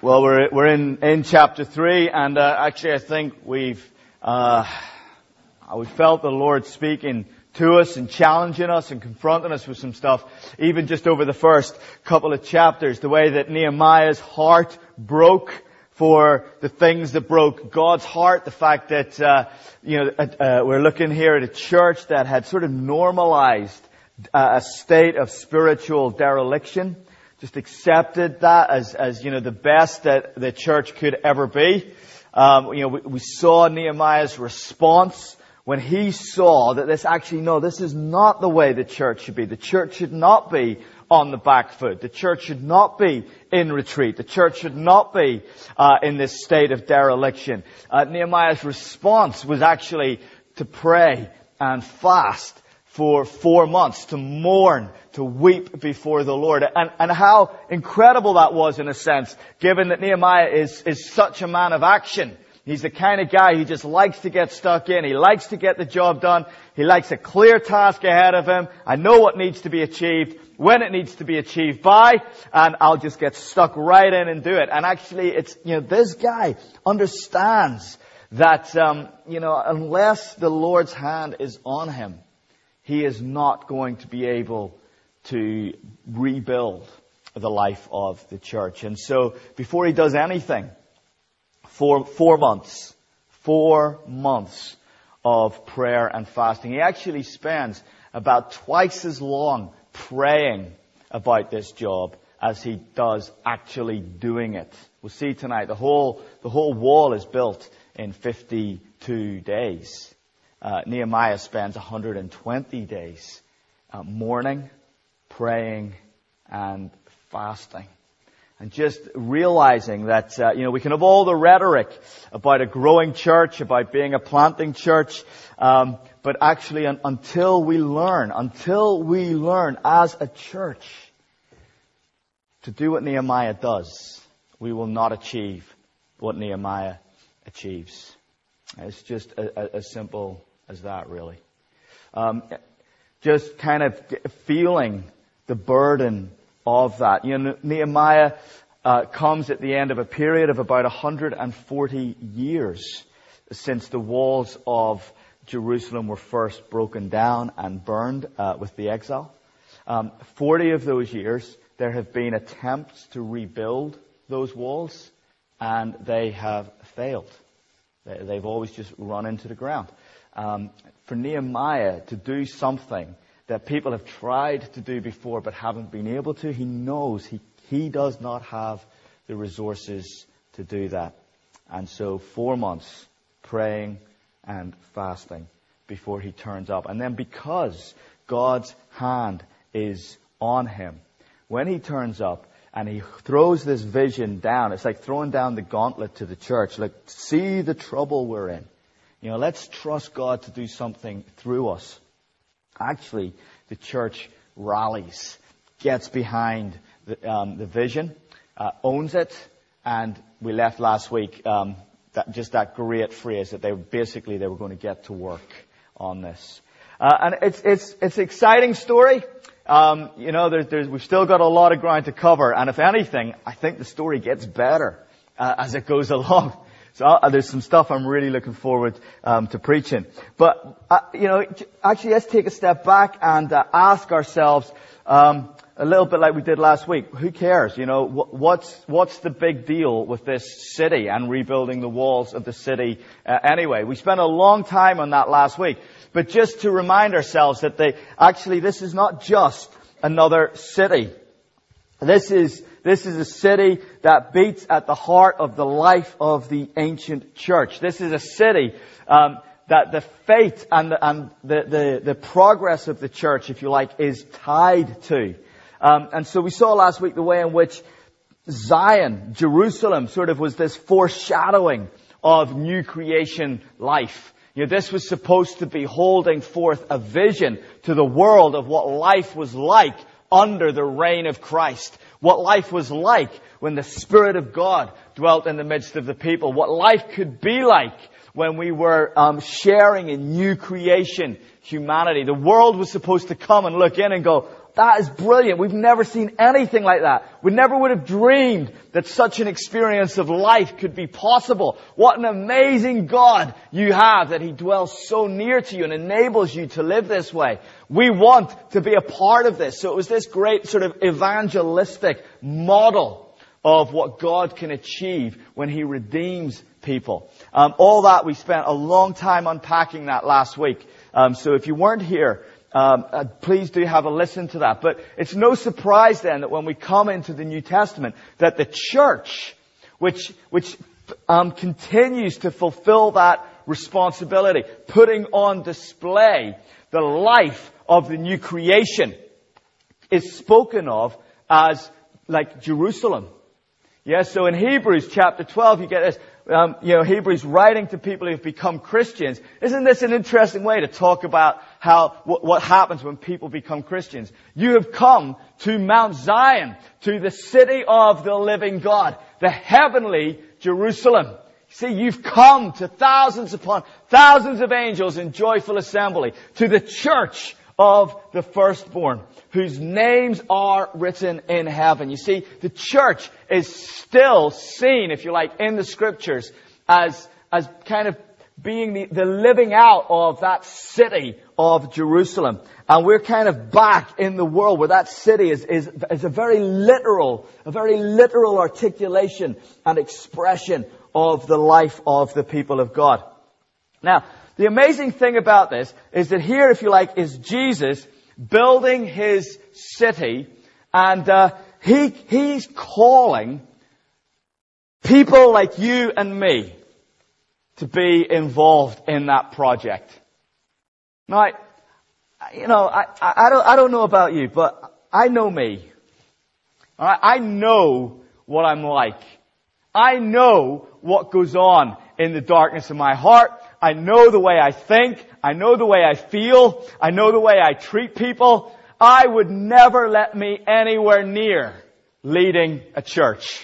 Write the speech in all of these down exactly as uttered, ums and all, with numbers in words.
Well, we're we're in, in chapter three, and uh, actually, I think we've uh, we felt the Lord speaking to us and challenging us and confronting us with some stuff, even just over the first couple of chapters. The way that Nehemiah's heart broke for the things that broke God's heart. The fact that uh, you know uh, we're looking here at a church that had sort of normalized uh, a state of spiritual dereliction. Just accepted that as, as, you know, the best that the church could ever be. Um, you know, we, we saw Nehemiah's response when he saw that this actually, no, this is not the way the church should be. The church should not be on the back foot. The church should not be in retreat. The church should not be uh, in this state of dereliction. Uh, Nehemiah's response was actually to pray and fast for four months, to mourn, to weep before the Lord. And, and how incredible that was in a sense, given that Nehemiah is, is such a man of action. He's the kind of guy who just likes to get stuck in. He likes to get the job done. He likes a clear task ahead of him. I know what needs to be achieved, when it needs to be achieved by, and I'll just get stuck right in and do it. And actually, it's, you know, this guy understands that, um, you know, unless the Lord's hand is on him, he is not going to be able to rebuild the life of the church. And so, before he does anything, four, four months, four months of prayer and fasting. He actually spends about twice as long praying about this job as he does actually doing it. We'll see tonight, the whole, the whole wall is built in fifty-two days. Uh, Nehemiah spends one hundred twenty days uh, mourning, praying, and fasting. And just realizing that, uh, you know, we can have all the rhetoric about a growing church, about being a planting church, um, but actually un- until we learn, until we learn as a church to do what Nehemiah does, we will not achieve what Nehemiah achieves. It's just a, a, as simple as that, really. Um, just kind of feeling the burden of that. You know, Nehemiah uh, comes at the end of a period of about one hundred forty years since the walls of Jerusalem were first broken down and burned uh, with the exile. Um, forty of those years, there have been attempts to rebuild those walls, and they have failed. They, they've always just run into the ground. Um, for Nehemiah to do something that people have tried to do before but haven't been able to, he knows he, he does not have the resources to do that. And so four months praying and fasting before he turns up. And then because God's hand is on him, when he turns up and he throws this vision down, it's like throwing down the gauntlet to the church, like, see the trouble we're in. You know, let's trust God to do something through us. Actually, the church rallies, gets behind the, um, the vision, uh, owns it, and we left last week um, that, just that great phrase that they basically they were going to get to work on this. Uh, and it's it's it's an exciting story. Um, you know, there's, there's, we've still got a lot of ground to cover, and if anything, I think the story gets better uh, as it goes along. So uh, there's some stuff I'm really looking forward um, to preaching. But, uh, you know, actually let's take a step back and uh, ask ourselves um, a little bit like we did last week. Who cares? You know, wh- what's what's the big deal with this city and rebuilding the walls of the city uh, anyway? We spent a long time on that last week. But just to remind ourselves that they actually this is not just another city. This is This is a city that beats at the heart of the life of the ancient church. This is a city um, that the fate and, the, and the, the, the progress of the church, if you like, is tied to. Um, and so we saw last week the way in which Zion, Jerusalem, sort of was this foreshadowing of new creation life. You know, this was supposed to be holding forth a vision to the world of what life was like under the reign of Christ. What life was like when the Spirit of God dwelt in the midst of the people. What life could be like when we were um, sharing in new creation humanity. The world was supposed to come and look in and go, that is brilliant. We've never seen anything like that. We never would have dreamed that such an experience of life could be possible. What an amazing God you have, that He dwells so near to you and enables you to live this way. We want to be a part of this. So it was this great sort of evangelistic model of what God can achieve when He redeems people. Um, all that, we spent a long time unpacking that last week. Um, so if you weren't here, um, uh, please do have a listen to that. But it's no surprise then that when we come into the New Testament, that the church, which which um, continues to fulfill that responsibility, putting on display the life of the new creation, is spoken of as like Jerusalem. Yeah, so in Hebrews chapter twelve, you get this. Um, you know, Hebrews writing to people who have become Christians. Isn't this an interesting way to talk about how what, what happens when people become Christians? You have come to Mount Zion, to the city of the living God, the heavenly Jerusalem. See, you've come to thousands upon thousands of angels in joyful assembly, to the church of the firstborn, whose names are written in heaven. You see, the church is still seen, if you like, in the Scriptures as as kind of being the, the living out of that city of Jerusalem. And we're kind of back in the world where that city is, is, is a very literal, a very literal articulation and expression of the life of the people of God. Now, the amazing thing about this is that here, if you like, is Jesus building His city, and uh, he He's calling people like you and me to be involved in that project. Now, I, you know, I, I don't I don't know about you, but I know me. All right? I know what I'm like. I know what goes on in the darkness of my heart. I know the way I think. I know the way I feel. I know the way I treat people. I would never let me anywhere near leading a church.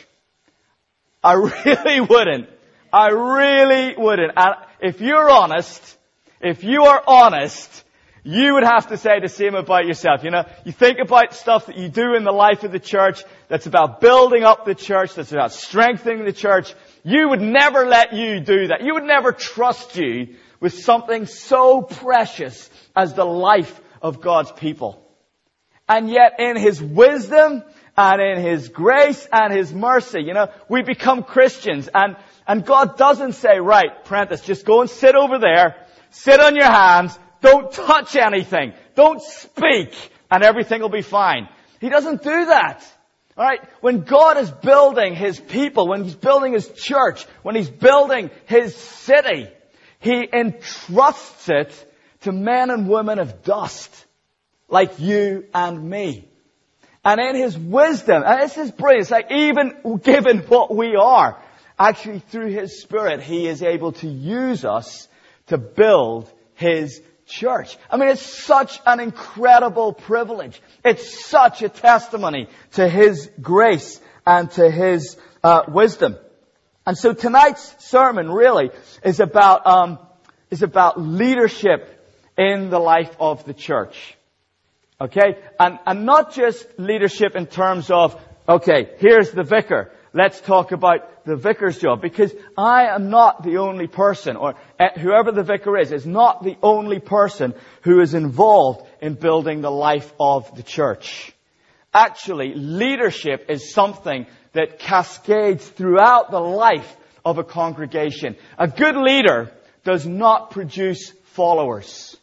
I really wouldn't. I really wouldn't. And if you're honest, if you are honest, you would have to say the same about yourself. You know, you think about stuff that you do in the life of the church that's about building up the church, that's about strengthening the church. You would never let you do that. You would never trust you with something so precious as the life of God's people. And yet in His wisdom and in His grace and His mercy, you know, we become Christians, and, and God doesn't say, right, Prentice, just go and sit over there, sit on your hands, don't touch anything, don't speak, and everything will be fine. He doesn't do that. All right, when God is building His people, when He's building His church, when He's building His city, He entrusts it to men and women of dust, like you and me. And in His wisdom, and this is brilliant, it's like even given what we are, actually through His Spirit, He is able to use us to build His church. I mean, it's such an incredible privilege. It's such a testimony to His grace and to His uh, wisdom. And so tonight's sermon really is about um, is about leadership in the life of the church. Okay, and and not just leadership in terms of, okay, here's the vicar. Let's talk about the vicar's job, because I am not the only person, or whoever the vicar is, is not the only person who is involved in building the life of the church. Actually, leadership is something that cascades throughout the life of a congregation. A good leader does not produce followers.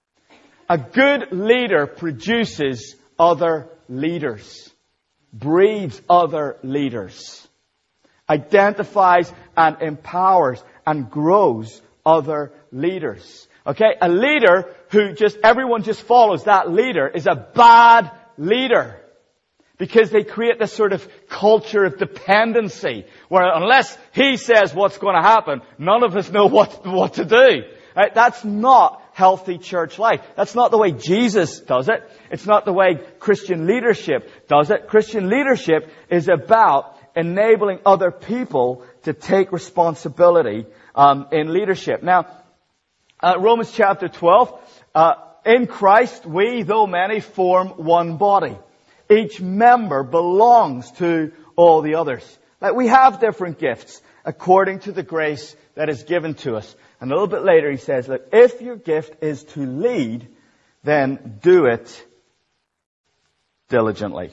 A good leader produces other leaders. Breeds other leaders, identifies and empowers and grows other leaders. Okay, a leader who just, everyone just follows that leader is a bad leader, because they create this sort of culture of dependency where unless he says what's going to happen, none of us know what, what to do. Right? That's not healthy church life. That's not the way Jesus does it. It's not the way Christian leadership does it. Christian leadership is about enabling other people to take responsibility um, in leadership. Now, uh, Romans chapter twelve, uh, in Christ, we, though many, form one body. Each member belongs to all the others. Like, we have different gifts according to the grace that is given to us. And a little bit later he says, look, if your gift is to lead, then do it diligently.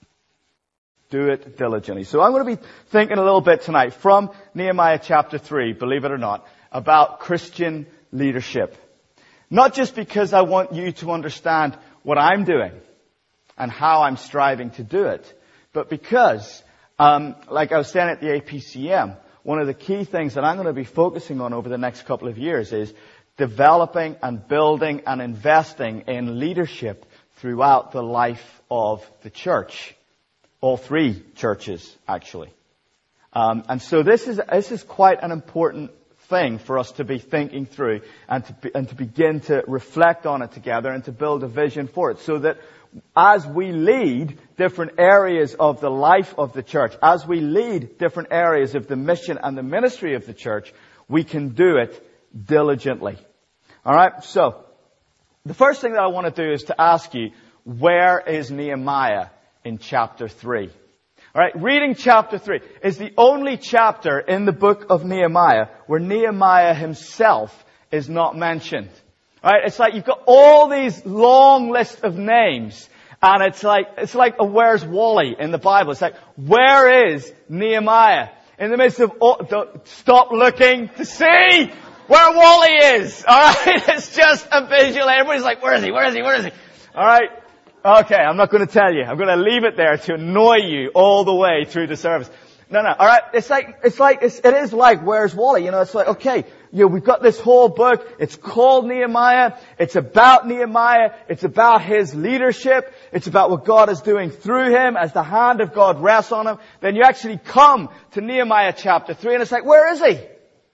Do it diligently. So I'm going to be thinking a little bit tonight from Nehemiah chapter three, believe it or not, about Christian leadership. Not just because I want you to understand what I'm doing and how I'm striving to do it, but because, um, like I was saying at the A P C M, one of the key things that I'm going to be focusing on over the next couple of years is developing and building and investing in leadership throughout the life of the church. All three churches, actually. Um, and so this is this is quite an important thing for us to be thinking through and to be, and to begin to reflect on it together and to build a vision for it, so that as we lead different areas of the life of the church, as we lead different areas of the mission and the ministry of the church, we can do it diligently. All right? So, the first thing that I want to do is to ask you, where is Nehemiah in chapter three? All right, reading chapter three is the only chapter in the book of Nehemiah where Nehemiah himself is not mentioned. All right, it's like you've got all these long lists of names, and it's like it's like a Where's Wally in the Bible. It's like, where is Nehemiah? In the midst of all, don't, stop looking to see where Wally is. All right, it's just a visual. Everybody's like, where is he? Where is he? Where is he? All right. Okay, I'm not going to tell you. I'm going to leave it there to annoy you all the way through the service. No, no. All right. It's like, it's like, it's, it is like, where's Wally? You know, it's like, okay, you know, we've got this whole book. It's called Nehemiah. It's about Nehemiah. It's about his leadership. It's about what God is doing through him as the hand of God rests on him. Then you actually come to Nehemiah chapter three, and it's like, where is he?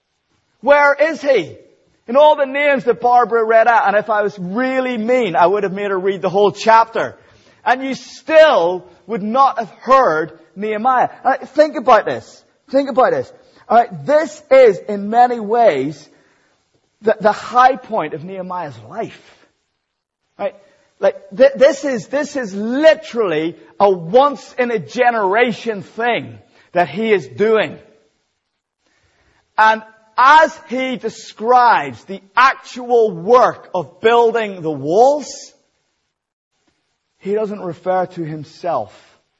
Where is he? And all the names that Barbara read out, and if I was really mean, I would have made her read the whole chapter. And you still would not have heard Nehemiah. Uh, think about this. Think about this. All right, this is, in many ways, the, the high point of Nehemiah's life. Right? Like, th- this is, this is literally a once-in-a-generation thing that he is doing. And as he describes the actual work of building the walls, he doesn't refer to himself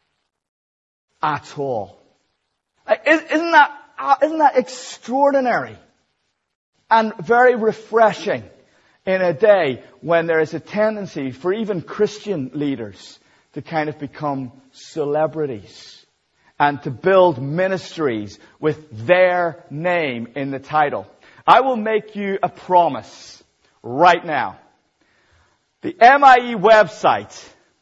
at all. Isn't that, isn't that extraordinary and very refreshing in a day when there is a tendency for even Christian leaders to kind of become celebrities and to build ministries with their name in the title? I will make you a promise right now. The M I E website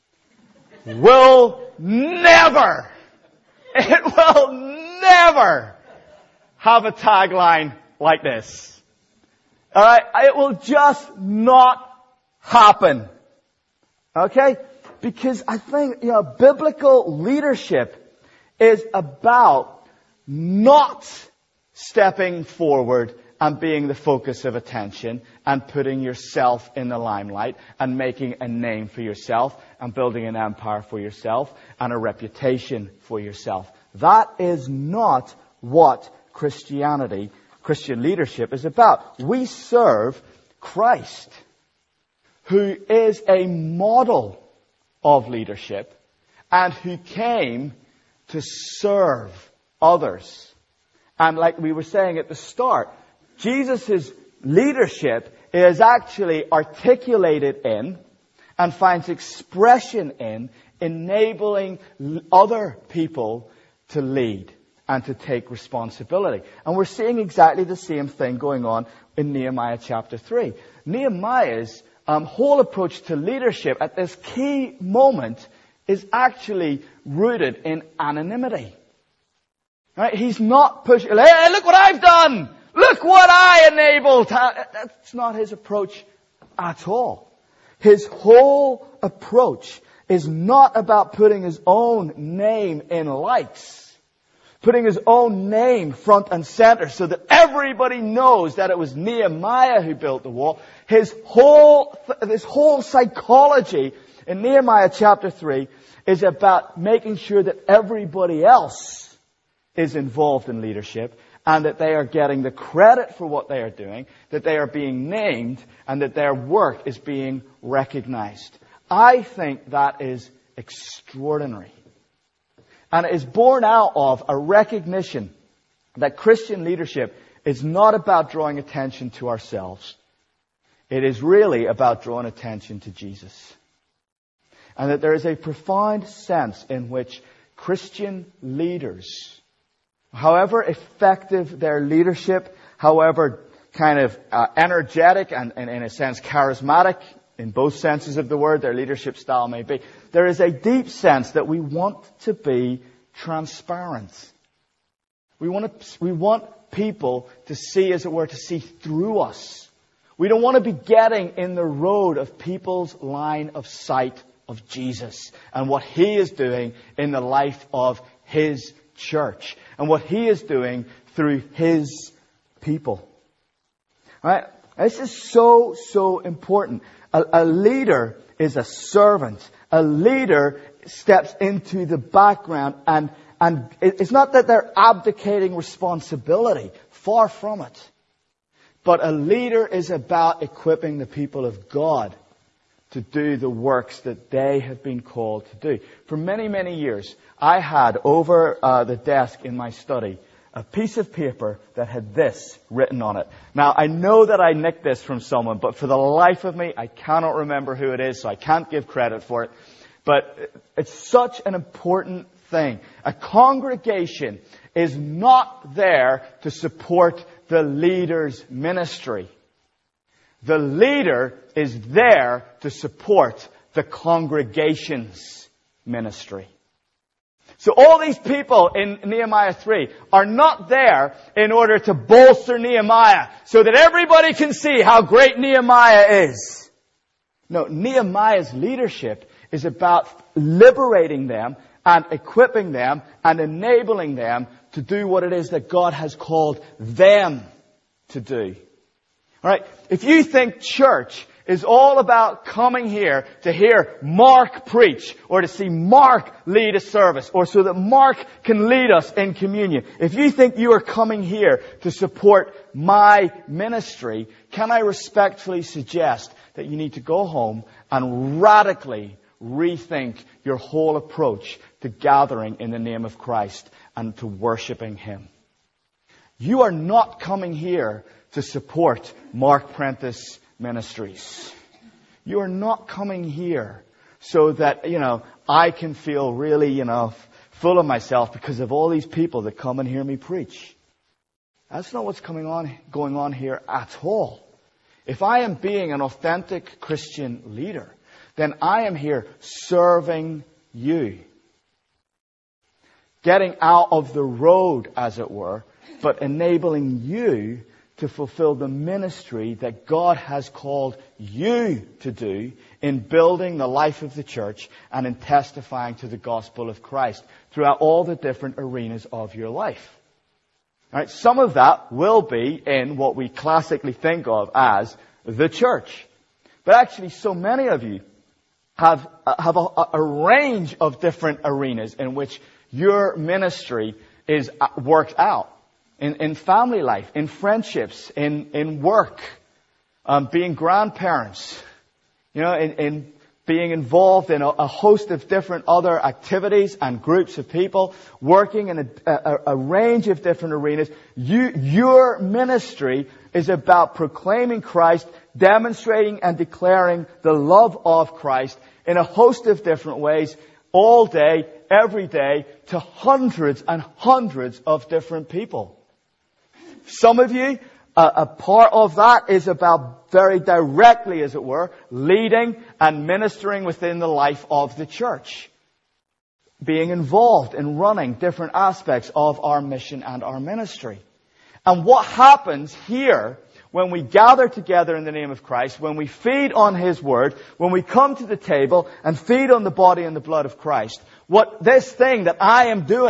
will never, it will never have a tagline like this. Alright? It will just not happen. Okay? Because I think, you know, biblical leadership is about not stepping forward and being the focus of attention and putting yourself in the limelight and making a name for yourself and building an empire for yourself and a reputation for yourself. That is not what Christianity, Christian leadership is about. We serve Christ, who is a model of leadership and who came to serve others. And like we were saying at the start, Jesus' leadership is actually articulated in and finds expression in enabling other people to lead and to take responsibility. And we're seeing exactly the same thing going on in Nehemiah chapter three. Nehemiah's um, whole approach to leadership at this key moment is actually rooted in anonymity. Right? He's not pushing, hey, look what I've done! Look what I enabled! That's not his approach at all. His whole approach is not about putting his own name in lights, putting his own name front and center so that everybody knows that it was Nehemiah who built the wall. His whole, this whole psychology in Nehemiah chapter three is about making sure that everybody else is involved in leadership and that they are getting the credit for what they are doing, that they are being named, and that their work is being recognized. I think that is extraordinary. And it is born out of a recognition that Christian leadership is not about drawing attention to ourselves. It is really about drawing attention to Jesus. And that there is a profound sense in which Christian leaders, however effective their leadership, however kind of uh, energetic and, and in a sense charismatic, in both senses of the word, their leadership style may be, there is a deep sense that we want to be transparent. We want to, we want people to see, as it were, to see through us. We don't want to be getting in the road of people's line of sight of Jesus and what He is doing in the life of His church and what He is doing through His people. All right? This is so, so important. A, a leader is a servant. A leader steps into the background and, and it's not that they're abdicating responsibility. Far from it. But a leader is about equipping the people of God to do the works that they have been called to do. For many, many years, I had over uh, the desk in my study a piece of paper that had this written on it. Now, I know that I nicked this from someone, but for the life of me, I cannot remember who it is, so I can't give credit for it. But it's such an important thing. A congregation is not there to support the leader's ministry. The leader is there to support the congregation's ministry. So all these people in Nehemiah three are not there in order to bolster Nehemiah so that everybody can see how great Nehemiah is. No, Nehemiah's leadership is about liberating them and equipping them and enabling them to do what it is that God has called them to do. All right, if you think church is all about coming here to hear Mark preach or to see Mark lead a service or so that Mark can lead us in communion, if you think you are coming here to support my ministry, can I respectfully suggest that you need to go home and radically rethink your whole approach to gathering in the name of Christ and to worshiping Him. You are not coming here to support Mark Prentice Ministries. You are not coming here so that, you know, I can feel really, you know, full of myself because of all these people that come and hear me preach. That's not what's coming on, going on here at all. If I am being an authentic Christian leader, then I am here serving you. Getting out of the road, as it were, but enabling you to fulfill the ministry that God has called you to do in building the life of the church and in testifying to the gospel of Christ throughout all the different arenas of your life. All right, some of that will be in what we classically think of as the church. But actually, so many of you have, have a, a range of different arenas in which your ministry is worked out. In, in family life, in friendships, in, in work, um, being grandparents, you know, in, in being involved in a, a host of different other activities and groups of people, working in a, a, a range of different arenas. You, your ministry is about proclaiming Christ, demonstrating and declaring the love of Christ in a host of different ways, all day, every day, to hundreds and hundreds of different people. Some of you, uh, a part of that is about very directly, as it were, leading and ministering within the life of the church. Being involved in running different aspects of our mission and our ministry. And what happens here when we gather together in the name of Christ, when we feed on His Word, when we come to the table and feed on the body and the blood of Christ, what this thing that I am doing,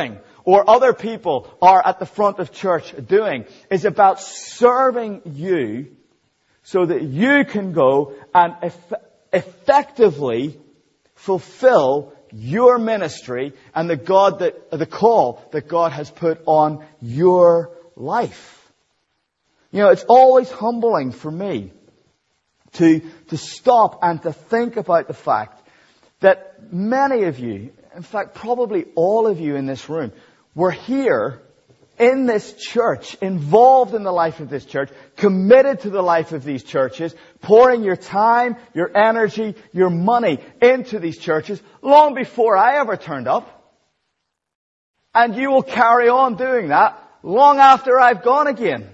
or other people are at the front of church doing is about serving you so that you can go and eff- effectively fulfill your ministry and the God that, the call that God has put on your life. You know, it's always humbling for me to, to stop and to think about the fact that many of you, in fact, probably all of you in this room, were here in this church, involved in the life of this church, committed to the life of these churches, pouring your time, your energy, your money into these churches long before I ever turned up. And you will carry on doing that long after I've gone again.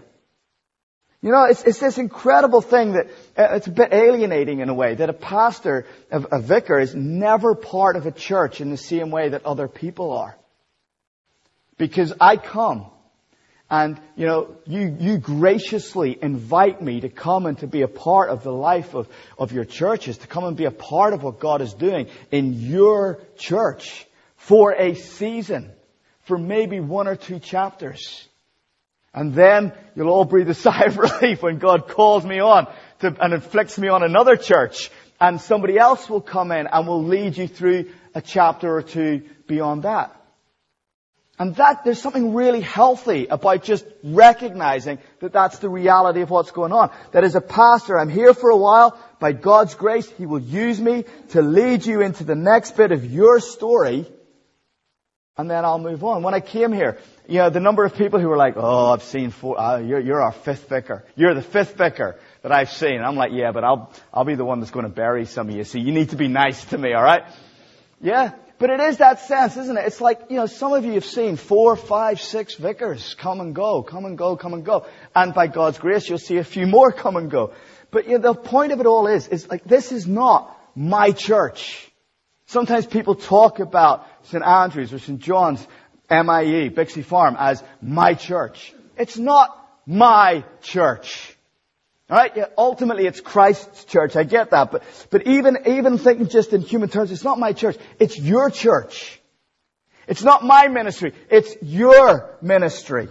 You know, it's, it's this incredible thing that uh, it's a bit alienating in a way, that a pastor, a, a vicar, is never part of a church in the same way that other people are. Because I come and, you know, you, you graciously invite me to come and to be a part of the life of, of your churches, to come and be a part of what God is doing in your church for a season, for maybe one or two chapters. And then you'll all breathe a sigh of relief when God calls me on to, and inflicts me on another church. And somebody else will come in and will lead you through a chapter or two beyond that. And that, there's something really healthy about just recognizing that that's the reality of what's going on. That as a pastor, I'm here for a while. By God's grace, He will use me to lead you into the next bit of your story. And then I'll move on. When I came here, you know, the number of people who were like, oh, I've seen four, uh, you're, you're our fifth vicar. You're the fifth vicar that I've seen. And I'm like, yeah, but I'll, I'll be the one that's going to bury some of you. So you need to be nice to me, alright? Yeah. But it is that sense, isn't it? It's like, you know, some of you have seen four, five, six vicars come and go, come and go, come and go. And by God's grace, you'll see a few more come and go. But you know, the point of it all is, is like, this is not my church. Sometimes people talk about Saint Andrew's or Saint John's, M I E, Bixie Farm, as my church. It's not my church. Alright? Yeah, ultimately, it's Christ's church. I get that. But, but even, even thinking just in human terms, it's not my church. It's your church. It's not my ministry. It's your ministry.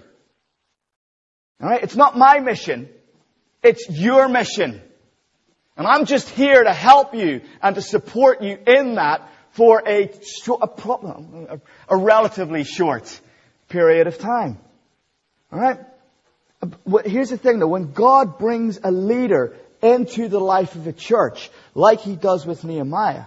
Alright? It's not my mission. It's your mission. And I'm just here to help you and to support you in that for a, short, a, problem, a, a relatively short period of time. Alright? Here's the thing though, when God brings a leader into the life of a church, like He does with Nehemiah,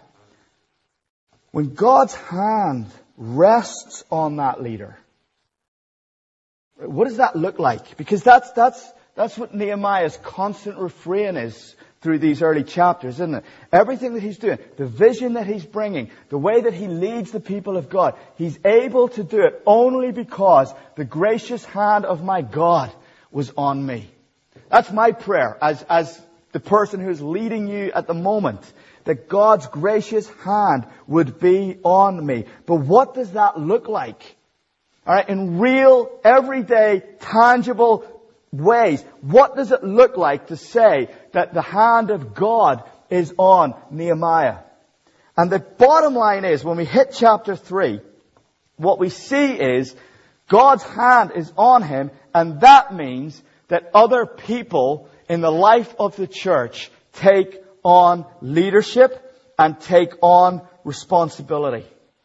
when God's hand rests on that leader, what does that look like? Because that's, that's, that's what Nehemiah's constant refrain is through these early chapters, isn't it? Everything that he's doing, the vision that he's bringing, the way that he leads the people of God, he's able to do it only because the gracious hand of my God was on me. That's my prayer as, as the person who's leading you at the moment, that God's gracious hand would be on me. But what does that look like? Alright, in real, everyday, tangible ways. What does it look like to say that the hand of God is on Nehemiah? And the bottom line is, when we hit chapter three, what we see is God's hand is on him, and that means that other people in the life of the church take on leadership and take on responsibility.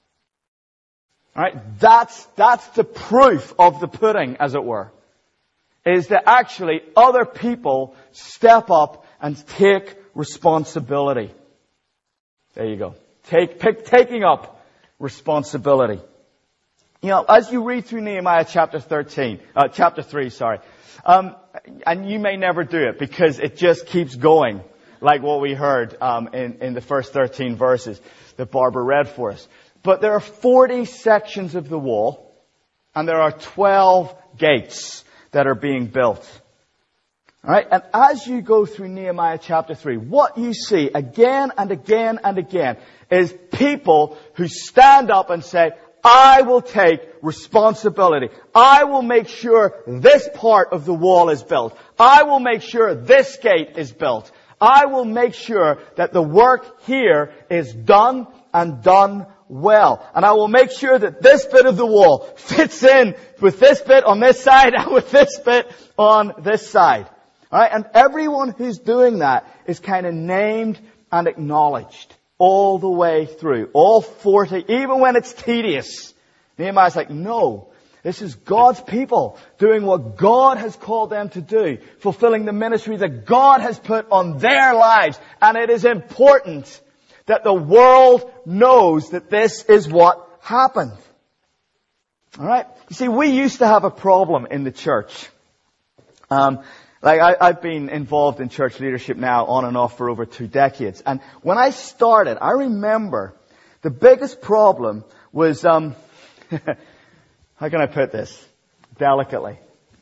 Alright, that's, that's the proof of the pudding, as it were. Is that actually other people step up and take responsibility. There you go. Take, pick, taking up responsibility. You know, as you read through Nehemiah chapter thirteen, uh, chapter three, sorry, um, and you may never do it because it just keeps going, like what we heard um, in, in the first thirteen verses that Barbara read for us. But there are forty sections of the wall, and there are twelve gates that are being built. Alright, and as you go through Nehemiah chapter three, what you see again and again and again is people who stand up and say, I will take responsibility. I will make sure this part of the wall is built. I will make sure this gate is built. I will make sure that the work here is done and done well. And I will make sure that this bit of the wall fits in with this bit on this side and with this bit on this side. Alright, and everyone who's doing that is kind of named and acknowledged all the way through. All forty, even when it's tedious. Nehemiah's like, no, this is God's people doing what God has called them to do, fulfilling the ministry that God has put on their lives. And it is important that the world knows that this is what happened. Alright? You see, we used to have a problem in the church. Um, like I, I've been involved in church leadership now on and off for over two decades. And when I started, I remember the biggest problem was, um, how can I put this delicately?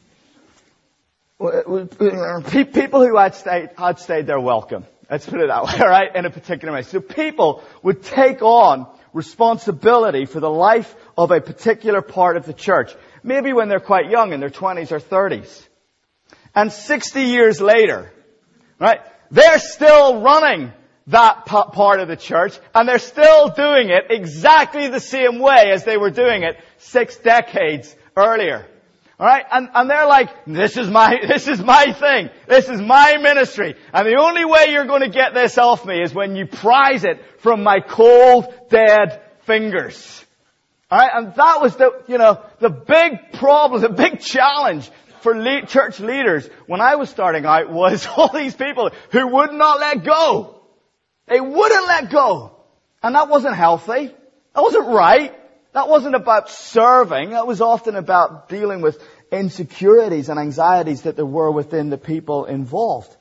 People who had stayed, had stayed there welcome. Let's put it that way, all right? In a particular way. So people would take on responsibility for the life of a particular part of the church. Maybe when they're quite young, in their twenties or thirties. And sixty years later, right, they're still running that part of the church, and they're still doing it exactly the same way as they were doing it six decades earlier. Alright? And, and they're like, this is my, this is my thing. This is my ministry. And the only way you're going to get this off me is when you prise it from my cold, dead fingers. Alright? And that was the, you know, the big problem, the big challenge for le- church leaders when I was starting out was all these people who would not let go. They wouldn't let go. And that wasn't healthy. That wasn't right. That wasn't about serving. That was often about dealing with insecurities and anxieties that there were within the people involved.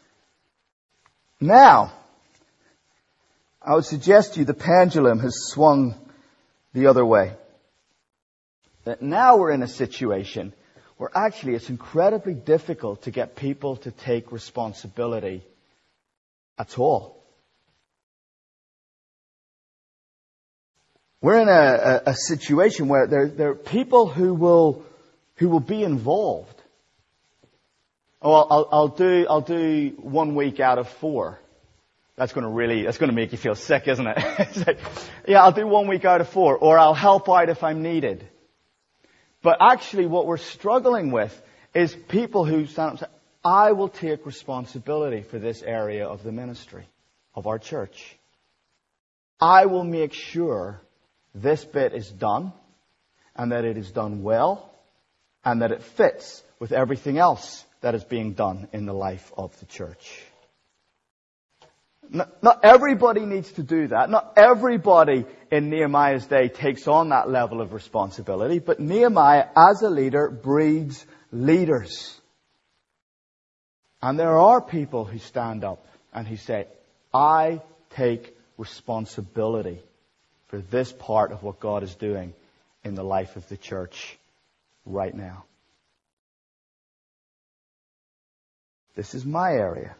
Now, I would suggest to you the pendulum has swung the other way. That now we're in a situation where actually it's incredibly difficult to get people to take responsibility at all. We're in a, a, a situation where there, there are people who will, who will be involved. Oh, I'll, I'll do, I'll do one week out of four. That's going to really, that's going to make you feel sick, isn't it? It's like, yeah, I'll do one week out of four, or I'll help out if I'm needed. But actually what we're struggling with is people who stand up and say, I will take responsibility for this area of the ministry, of our church. I will make sure this bit is done, and that it is done well, and that it fits with everything else that is being done in the life of the church. Not, not everybody needs to do that. Not everybody in Nehemiah's day takes on that level of responsibility, but Nehemiah, as a leader, breeds leaders. And there are people who stand up and who say, I take responsibility for this part of what God is doing in the life of the church right now. This is my area.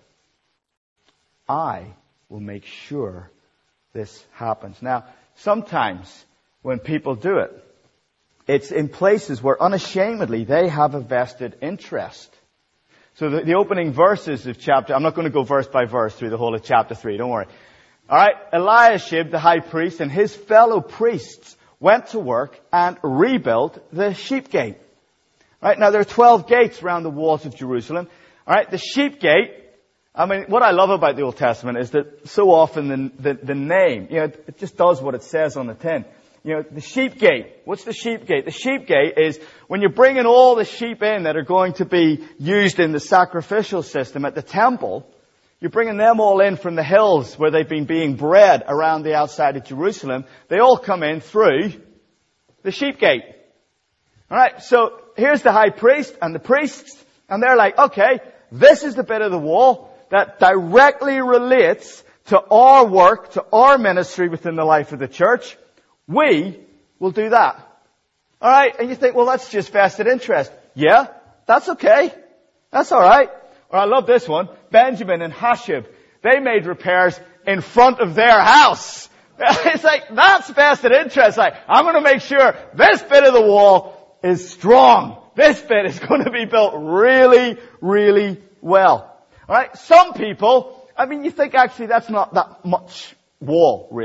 I will make sure this happens. Now, sometimes when people do it, it's in places where unashamedly they have a vested interest. So the, the opening verses of chapter, I'm not going to go verse by verse through the whole of chapter three, don't worry. Alright, Eliashib, the high priest, and his fellow priests went to work and rebuilt the sheep gate. Alright, now there are twelve gates around the walls of Jerusalem. Alright, the sheep gate, I mean, what I love about the Old Testament is that so often the, the, the name, you know, it just does what it says on the tin. You know, the sheep gate. What's the sheep gate? The sheep gate is when you're bringing all the sheep in that are going to be used in the sacrificial system at the temple. You're bringing them all in from the hills where they've been being bred around the outside of Jerusalem. They all come in through the sheep gate. Alright, so here's the high priest and the priests, and they're like, okay, this is the bit of the wall that directly relates to our work, to our ministry within the life of the church. We will do that. Alright, and you think, well, that's just vested interest. Yeah, that's okay. That's alright. Or I love this one. Benjamin and Hashib, they made repairs in front of their house. It's like, that's vested interest. Like, I'm going to make sure this bit of the wall is strong. This bit is going to be built really, really well. Alright? Some people, I mean, you think actually that's not that much wall, really.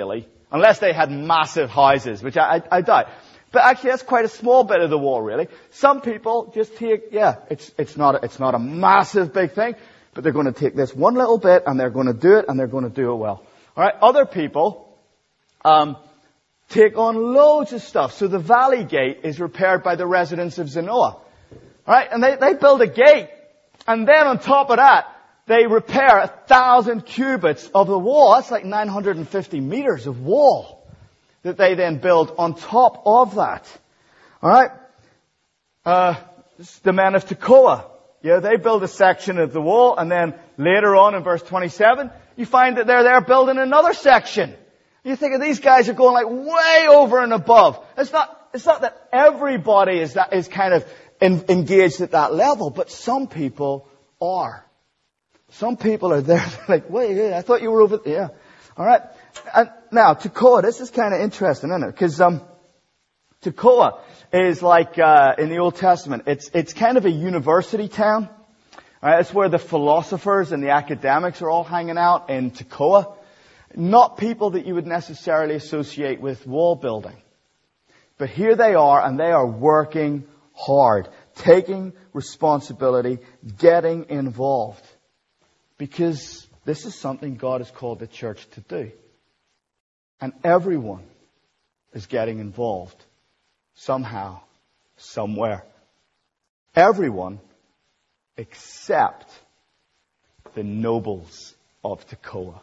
Unless they had massive houses, which I, I, I doubt. But actually, that's quite a small bit of the wall, really. Some people just take, yeah, it's, it's not, it's not a massive big thing, but they're going to take this one little bit and they're going to do it and they're going to do it well. Alright, other people, um, take on loads of stuff. So the Valley Gate is repaired by the residents of Zanoah. Alright, and they, they build a gate, and then on top of that, they repair a thousand cubits of the wall. That's like nine hundred fifty meters of wall that they then build on top of that. Alright? Uh, the men of Tekoa. Yeah, they build a section of the wall, and then later on in verse twenty-seven, you find that they're there building another section. You think these guys are going like way over and above. It's not, it's not that everybody is that, is kind of in, engaged at that level, but some people are. Some people are there, like, wait, I thought you were over there. Yeah. Alright. And now, Tekoa, this is kind of interesting, isn't it? Because, um, Tekoa is like, uh, in the Old Testament, it's, it's kind of a university town. Alright, it's where the philosophers and the academics are all hanging out in Tekoa. Not people that you would necessarily associate with wall building. But here they are, and they are working hard, taking responsibility, getting involved. Because this is something God has called the church to do. And everyone is getting involved somehow, somewhere. Everyone except the nobles of Tekoa.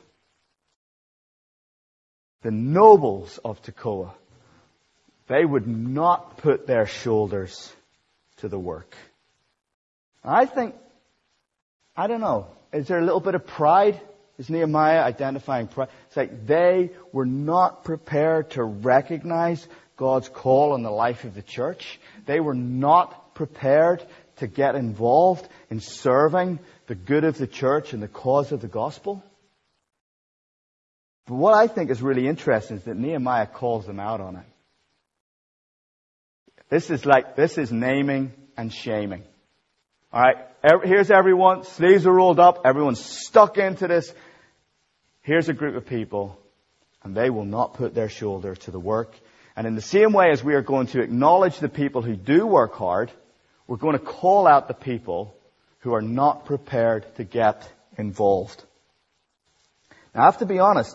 The nobles of Tekoa, they would not put their shoulders to the work. I think, I don't know, is there a little bit of pride? Is Nehemiah identifying pride? It's like they were not prepared to recognize God's call on the life of the church. They were not prepared to get involved in serving the good of the church and the cause of the gospel. But what I think is really interesting is that Nehemiah calls them out on it. This is like, this is naming and shaming. Alright, here's everyone, sleeves are rolled up, everyone's stuck into this. Here's a group of people, and they will not put their shoulder to the work. And in the same way as we are going to acknowledge the people who do work hard, we're going to call out the people who are not prepared to get involved. Now I have to be honest,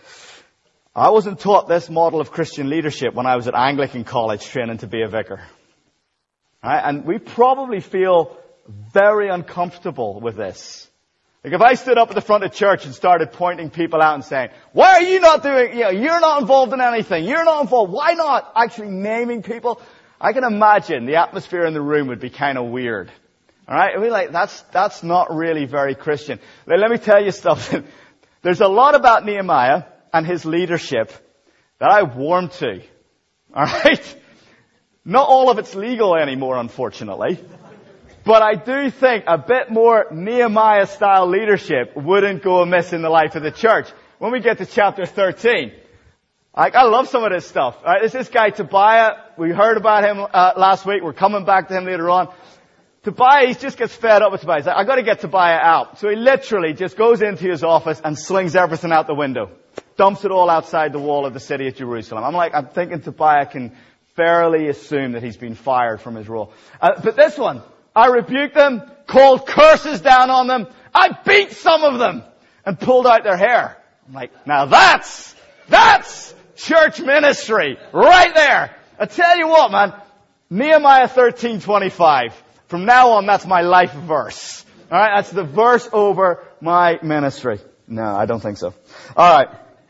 I wasn't taught this model of Christian leadership when I was at Anglican college training to be a vicar. Right? And we probably feel very uncomfortable with this. Like if I stood up at the front of church and started pointing people out and saying, why are you not doing, you know, you're not involved in anything, you're not involved, why not actually naming people? I can imagine the atmosphere in the room would be kind of weird. Alright? I mean, like, that's, that's not really very Christian. Like, let me tell you something. There's a lot about Nehemiah and his leadership that I warm to. Alright? Not all of it's legal anymore, unfortunately. But I do think a bit more Nehemiah-style leadership wouldn't go amiss in the life of the church. When we get to chapter thirteen, like, I love some of this stuff. All right, there's this guy Tobiah. We heard about him uh, last week. We're coming back to him later on. Tobiah, he just gets fed up with Tobiah. He's like, I've got to get Tobiah out. So he literally just goes into his office and slings everything out the window. Dumps it all outside the wall of the city of Jerusalem. I'm like, I'm thinking Tobiah can fairly assume that he's been fired from his role. Uh, but this one, I rebuked them, called curses down on them. I beat some of them and pulled out their hair. I'm like, now that's, that's church ministry right there. I tell you what, man, Nehemiah thirteen twenty-five. From now on, that's my life verse. Alright, that's the verse over my ministry. No, I don't think so. Alright.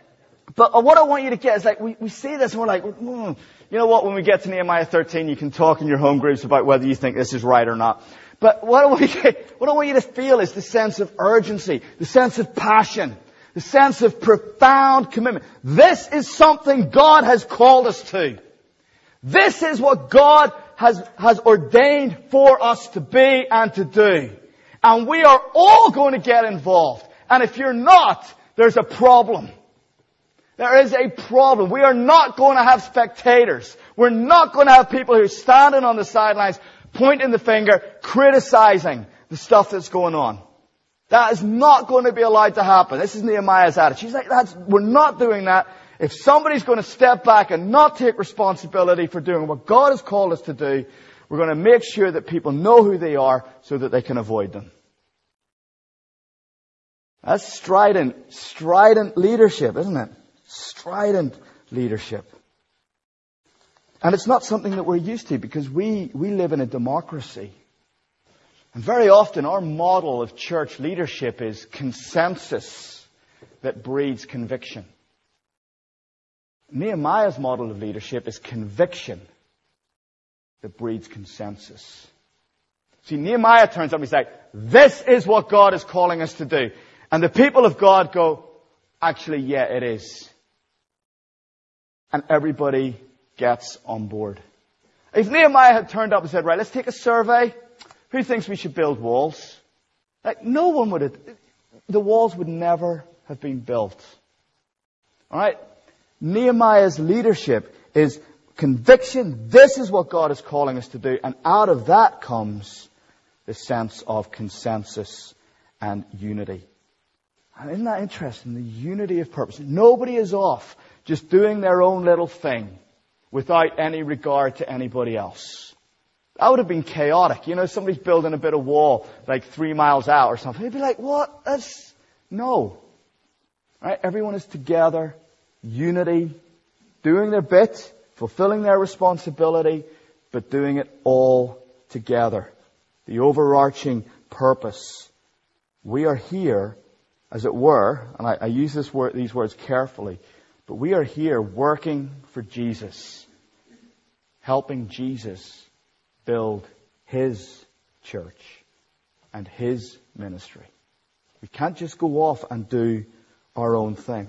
But what I want you to get is like, we, we see this and we're like, mm. You know what, when we get to Nehemiah thirteen, you can talk in your home groups about whether you think this is right or not. But what I want you to, what I want you to feel is the sense of urgency, the sense of passion, the sense of profound commitment. This is something God has called us to. This is what God has, has ordained for us to be and to do. And we are all going to get involved. And if you're not, there's a problem. There is a problem. We are not going to have spectators. We're not going to have people who are standing on the sidelines, pointing the finger, criticizing the stuff that's going on. That is not going to be allowed to happen. This is Nehemiah's attitude. He's like, that's, we're not doing that. If somebody's going to step back and not take responsibility for doing what God has called us to do, we're going to make sure that people know who they are so that they can avoid them. That's strident, strident leadership, isn't it? Strident leadership. And it's not something that we're used to because we, we live in a democracy. And very often our model of church leadership is consensus that breeds conviction. Nehemiah's model of leadership is conviction that breeds consensus. See, Nehemiah turns up and he's like, this is what God is calling us to do. And the people of God go, actually, yeah, it is. And everybody gets on board. If Nehemiah had turned up and said, right, let's take a survey. Who thinks we should build walls? Like, no one would have, the walls would never have been built. Alright? Nehemiah's leadership is conviction. This is what God is calling us to do. And out of that comes the sense of consensus and unity. And isn't that interesting? The unity of purpose. Nobody is off just doing their own little thing without any regard to anybody else. That would have been chaotic. You know, somebody's building a bit of wall like three miles out or something. They'd be like, what? That's... No. Right? Everyone is together. Unity. Doing their bit. Fulfilling their responsibility. But doing it all together. The overarching purpose. We are here, as it were, and I, I use this word, these words carefully, but we are here working for Jesus. Helping Jesus build His church and His ministry. We can't just go off and do our own thing.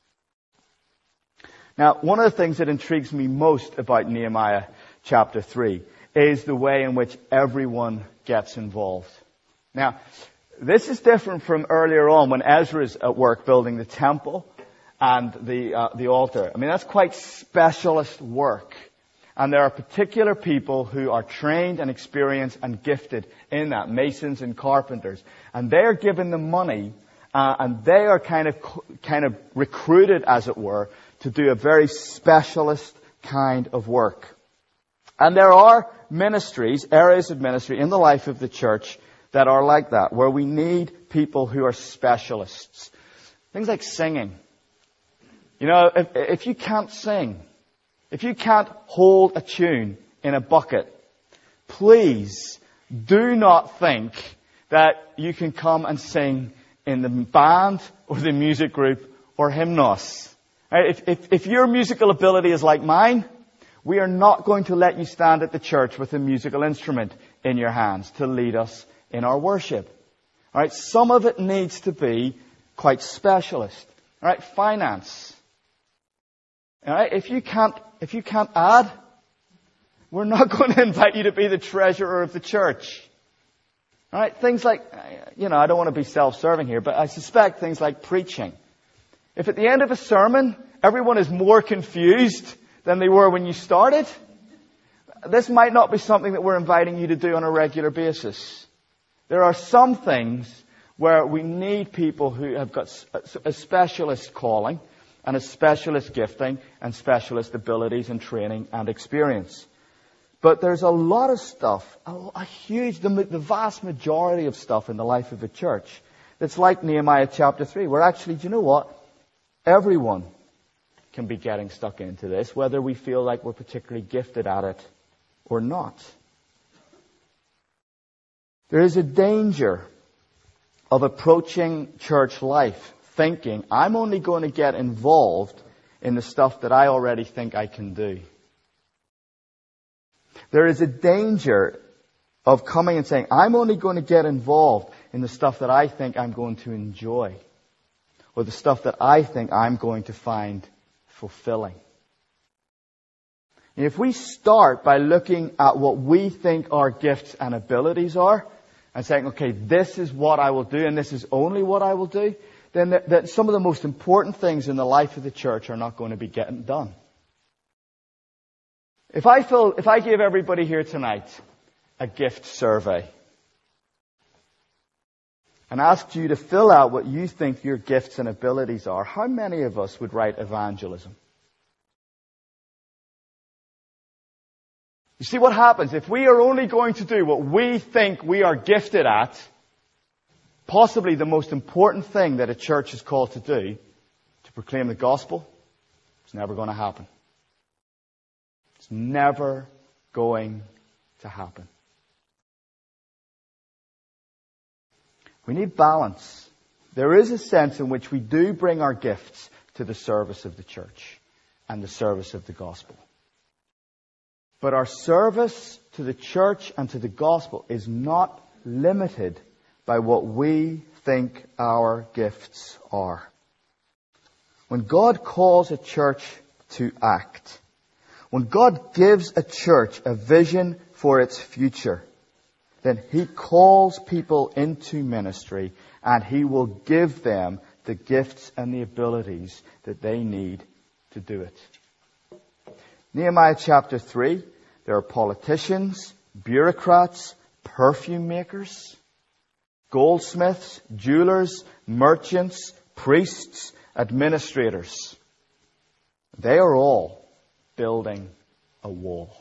Now, one of the things that intrigues me most about Nehemiah chapter three is the way in which everyone gets involved. Now, this is different from earlier on when Ezra's at work building the temple and the uh, the altar. I mean, that's quite specialist work. And there are particular people who are trained and experienced and gifted in that, masons and carpenters. And they are given the money, uh, and they are kind of kind of recruited, as it were, to do a very specialist kind of work. And there are ministries, areas of ministry in the life of the church that are like that, where we need people who are specialists. Things like singing. You know, if, if you can't sing, if you can't hold a tune in a bucket, please do not think that you can come and sing in the band or the music group or hymnos. Right? If, if, if your musical ability is like mine, we are not going to let you stand at the church with a musical instrument in your hands to lead us in our worship. All right, some of it needs to be quite specialist. All right, finance. All right, if you can't, if you can't add, we're not going to invite you to be the treasurer of the church. All right, things like, you know, I don't want to be self-serving here, but I suspect things like preaching. If at the end of a sermon, everyone is more confused than they were when you started, this might not be something that we're inviting you to do on a regular basis. There are some things where we need people who have got a specialist calling and a specialist gifting and specialist abilities and training and experience. But there's a lot of stuff, a, a huge, the, the vast majority of stuff in the life of a church that's like Nehemiah chapter three, where actually, do you know what? Everyone can be getting stuck into this, whether we feel like we're particularly gifted at it or not. There is a danger of approaching church life thinking, I'm only going to get involved in the stuff that I already think I can do. There is a danger of coming and saying, I'm only going to get involved in the stuff that I think I'm going to enjoy, or the stuff that I think I'm going to find fulfilling. And if we start by looking at what we think our gifts and abilities are, and saying, okay, this is what I will do, and this is only what I will do, then that, that some of the most important things in the life of the church are not going to be getting done. If I fill, if I give everybody here tonight a gift survey, and asked you to fill out what you think your gifts and abilities are, how many of us would write evangelism? You see what happens if we are only going to do what we think we are gifted at, possibly the most important thing that a church is called to do, to proclaim the gospel, it's never going to happen. It's never going to happen. We need balance. There is a sense in which we do bring our gifts to the service of the church and the service of the gospel. But our service to the church and to the gospel is not limited by what we think our gifts are. When God calls a church to act, when God gives a church a vision for its future, then He calls people into ministry and He will give them the gifts and the abilities that they need to do it. Nehemiah chapter three, there are politicians, bureaucrats, perfume makers, goldsmiths, jewelers, merchants, priests, administrators. They are all building a wall.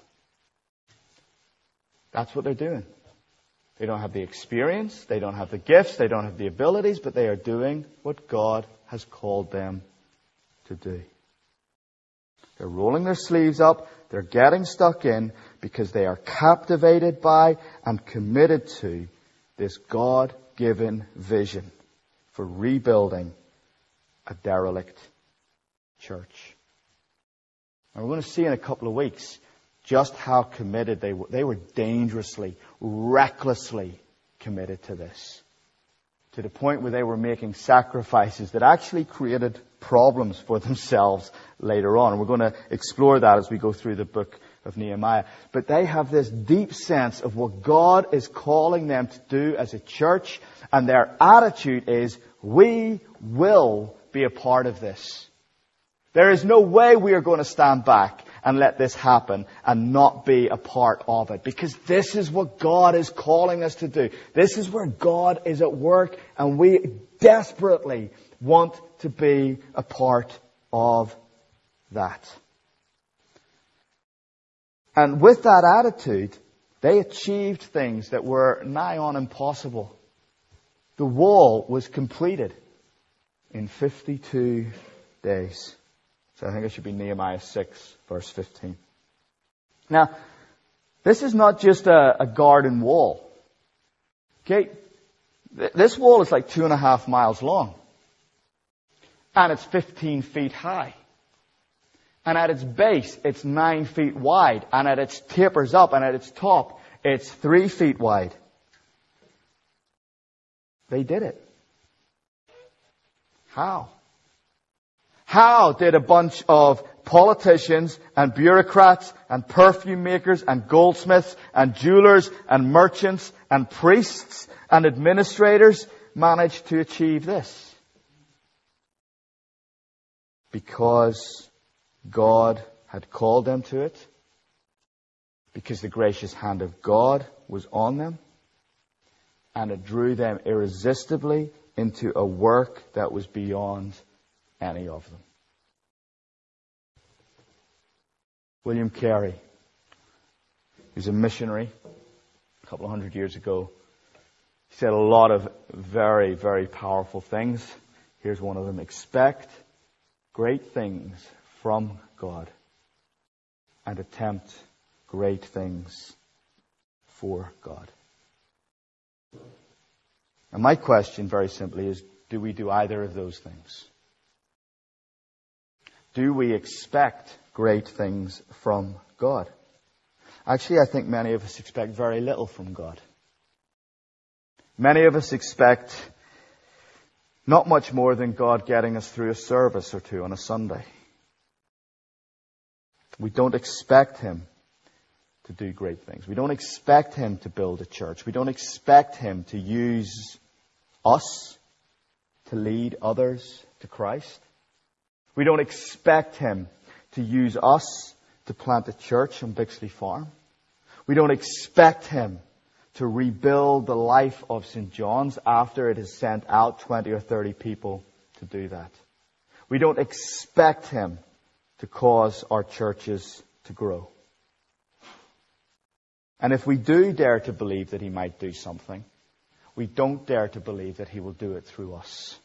That's what they're doing. They don't have the experience, they don't have the gifts, they don't have the abilities, but they are doing what God has called them to do. They're rolling their sleeves up, they're getting stuck in because they are captivated by and committed to this God-given vision for rebuilding a derelict church. And we're going to see in a couple of weeks just how committed they were. They were dangerously, recklessly committed to this. To the point where they were making sacrifices that actually created problems for themselves later on. And we're going to explore that as we go through the book of Nehemiah. But they have this deep sense of what God is calling them to do as a church. And their attitude is, we will be a part of this. There is no way we are going to stand back and let this happen and not be a part of it. Because this is what God is calling us to do. This is where God is at work, and we desperately want to be a part of that. And with that attitude, they achieved things that were nigh on impossible. The wall was completed in fifty-two days. So I think it should be Nehemiah six, verse fifteen. Now, this is not just a, a garden wall. Okay? This wall is like two and a half miles long. And it's fifteen feet high. And at its base, it's nine feet wide. And at its tapers up, and at its top, it's three feet wide. They did it. How? How did a bunch of politicians and bureaucrats and perfume makers and goldsmiths and jewelers and merchants and priests and administrators manage to achieve this? Because God had called them to it. Because the gracious hand of God was on them. And it drew them irresistibly into a work that was beyond any of them. William Carey, who's a missionary a couple of hundred years ago, he said a lot of very, very powerful things. Here's one of them. Expect great things from God and attempt great things for God. And my question, very simply, is, do we do either of those things? Do we expect great things from God? Actually, I think many of us expect very little from God. Many of us expect not much more than God getting us through a service or two on a Sunday. We don't expect Him to do great things. We don't expect Him to build a church. We don't expect Him to use us to lead others to Christ. We don't expect Him to use us to plant a church on Bixley Farm. We don't expect Him to rebuild the life of Saint John's after it has sent out twenty or thirty people to do that. We don't expect him to cause our churches to grow. And if we do dare to believe that he might do something, we don't dare to believe that he will do it through us.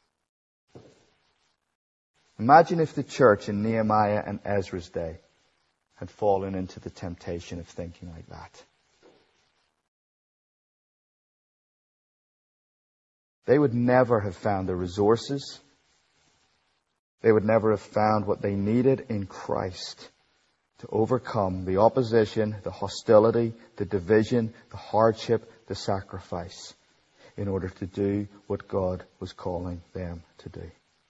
Imagine if the church in Nehemiah and Ezra's day had fallen into the temptation of thinking like that. They would never have found the resources. They would never have found what they needed in Christ to overcome the opposition, the hostility, the division, the hardship, the sacrifice, in order to do what God was calling them to do.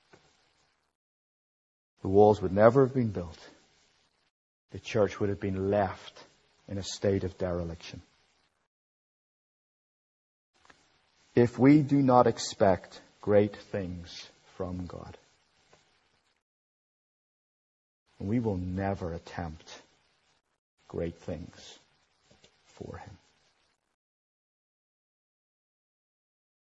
The walls would never have been built. The church would have been left in a state of dereliction. If we do not expect great things from God, we will never attempt great things for him.